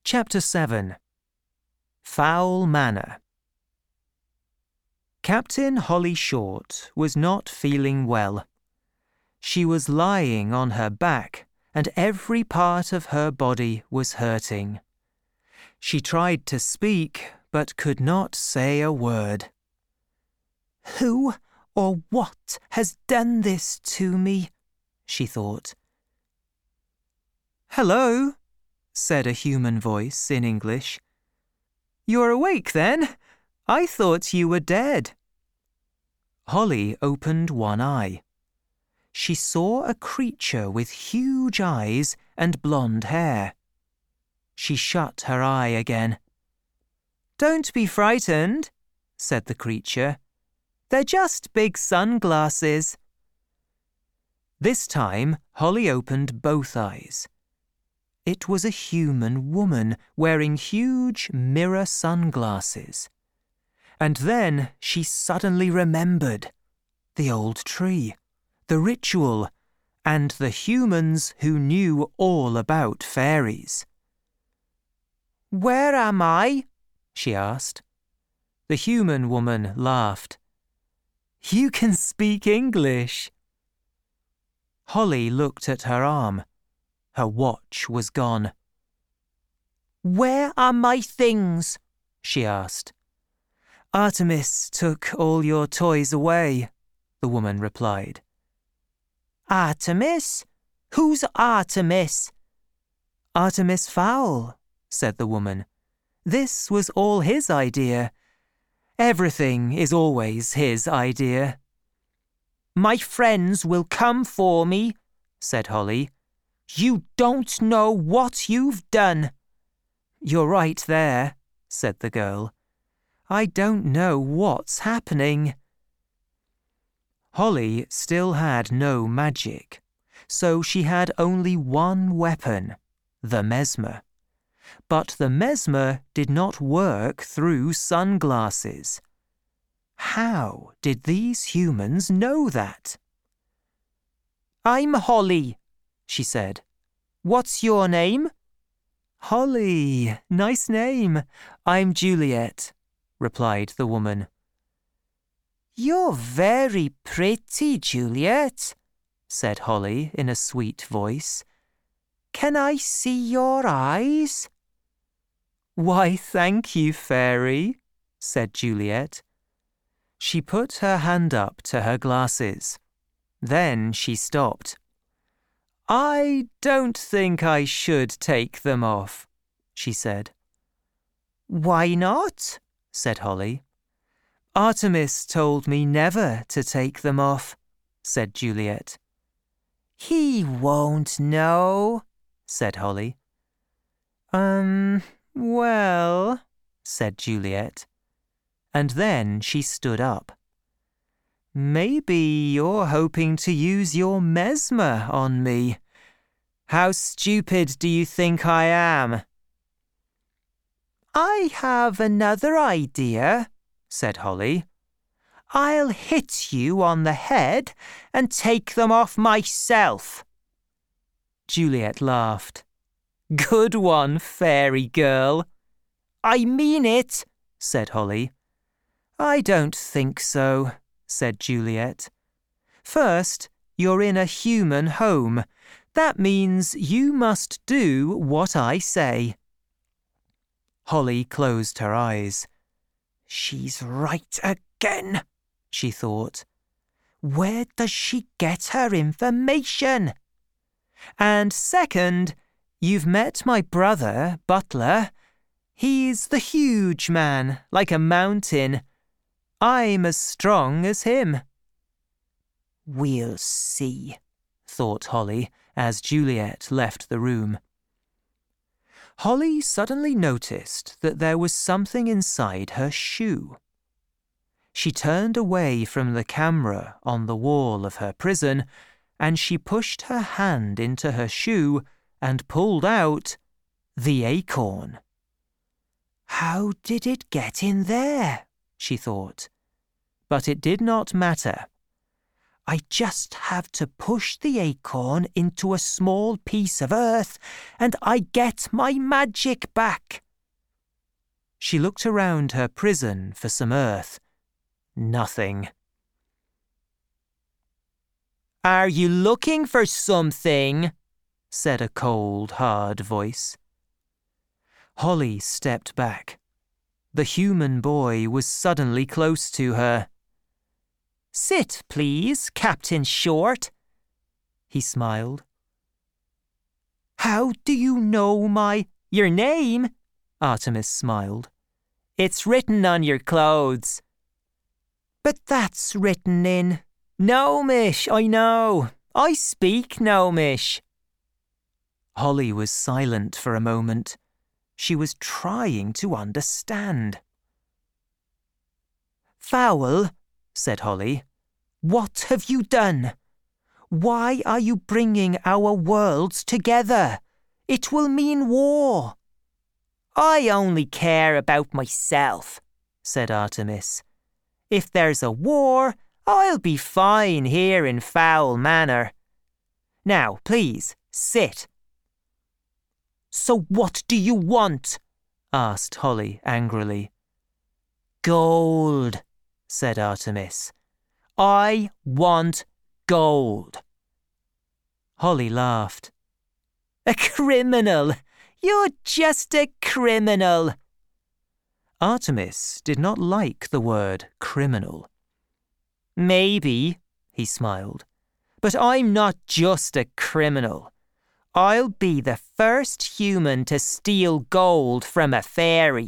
Chapter 7. Foul Manner. Captain Holly Short was not feeling well. She was lying on her back, and every part of her body was hurting. She tried to speak, but could not say a word. "Who or what has done this to me?" she thought. "Hello," said a human voice in English. "You're awake then? I thought you were dead." Holly opened one eye. She saw a creature with huge eyes and blonde hair. She shut her eye again. "Don't be frightened," said the creature. "They're just big sunglasses." This time, Holly opened both eyes. It was a human woman wearing huge mirror sunglasses. And then she suddenly remembered the old tree, the ritual, and the humans who knew all about fairies. "Where am I?" she asked. The human woman laughed. "You can speak English." Holly looked at her arm. Her watch was gone. "Where are my things?" she asked. "Artemis took all your toys away," the woman replied. "Artemis? Who's Artemis?" "Artemis Fowl," said the woman. "This was all his idea. Everything is always his idea." "My friends will come for me," said Holly. "You don't know what you've done." "You're right there," said the girl. "I don't know what's happening." Holly still had no magic, so she had only one weapon, the mesmer. But the mesmer did not work through sunglasses. How did these humans know that? "I'm Holly," she said. "What's your name?" "Holly, nice name. I'm Juliet," replied the woman. "You're very pretty, Juliet," said Holly in a sweet voice. "Can I see your eyes?" "Why, thank you, fairy," said Juliet. She put her hand up to her glasses. Then she stopped. "I don't think I should take them off," she said. "Why not?" said Holly. "Artemis told me never to take them off," said Juliet. "He won't know," said Holly. Well," said Juliet. And then she stood up. "Maybe you're hoping to use your mesmer on me. How stupid do you think I am?" "I have another idea," said Holly. "I'll hit you on the head and take them off myself." Juliet laughed. "Good one, fairy girl." "I mean it," said Holly. "I don't think so," said Juliet. "First, you're in a human home. That means you must do what I say." Holly closed her eyes. "She's right again," she thought. "Where does she get her information? And second, you've met my brother, Butler. He's the huge man, like a mountain. I'm as strong as him." "We'll see," thought Holly as Juliet left the room. Holly suddenly noticed that there was something inside her shoe. She turned away from the camera on the wall of her prison, and she pushed her hand into her shoe and pulled out the acorn. "How did it get in there?" she thought. But it did not matter. I just have to push the acorn into a small piece of earth and I get my magic back. She looked around her prison for some earth. Nothing. "Are you looking for something?" said a cold, hard voice. Holly stepped back. The human boy was suddenly close to her. "Sit, please, Captain Short," he smiled. "How do you know your name?" Artemis smiled. "It's written on your clothes." "But that's written in Gnomish, I know. I speak Gnomish." Holly was silent for a moment. She was trying to understand. "Fowl," said Holly, "what have you done? Why are you bringing our worlds together? It will mean war." "I only care about myself," said Artemis. "If there's a war, I'll be fine here in Fowl Manor. Now, please, sit." "So what do you want?" asked Holly angrily. "Gold," said Artemis. "I want gold." Holly laughed. "A criminal! You're just a criminal." Artemis did not like the word criminal. "Maybe," he smiled, "but I'm not just a criminal. I'll be the first human to steal gold from a fairy."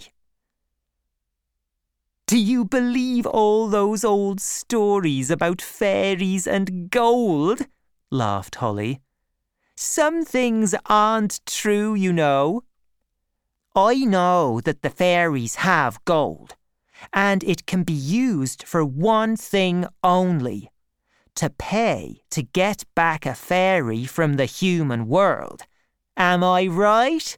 "Do you believe all those old stories about fairies and gold?" laughed Holly. "Some things aren't true, you know." "I know that the fairies have gold, and it can be used for one thing only: to pay to get back a fairy from the human world. Am I right?"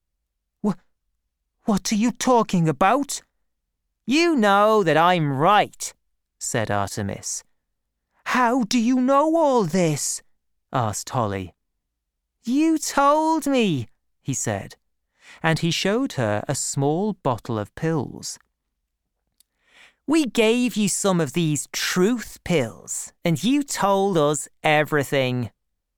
What are you talking about?" "You know that I'm right," said Artemis. "How do you know all this?" asked Holly. "You told me," he said, and he showed her a small bottle of pills. "We gave you some of these truth pills, and you told us everything."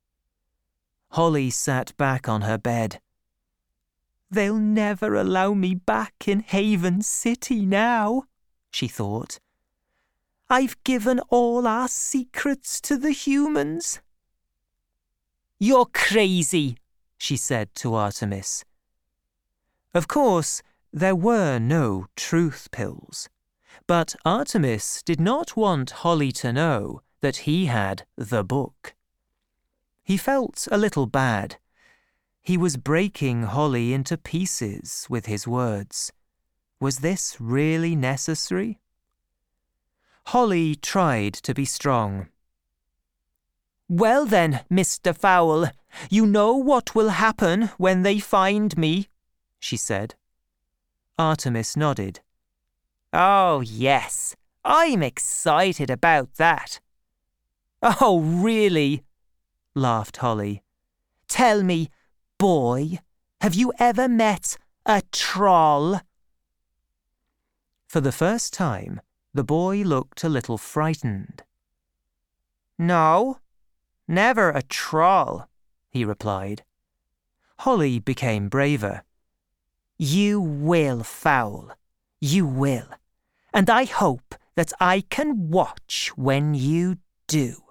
Holly sat back on her bed. "They'll never allow me back in Haven City now," she thought. "I've given all our secrets to the humans." "You're crazy," she said to Artemis. Of course, there were no truth pills, but Artemis did not want Holly to know that he had the book. He felt a little bad. He was breaking Holly into pieces with his words. Was this really necessary? Holly tried to be strong. "Well then, Mr. Fowl, you know what will happen when they find me," she said. Artemis nodded. "Oh, yes, I'm excited about that." "Oh, really?" laughed Holly. "Tell me, boy, have you ever met a troll?" For the first time, the boy looked a little frightened. "No, never a troll," he replied. Holly became braver. "You will, Fowl, you will, and I hope that I can watch when you do."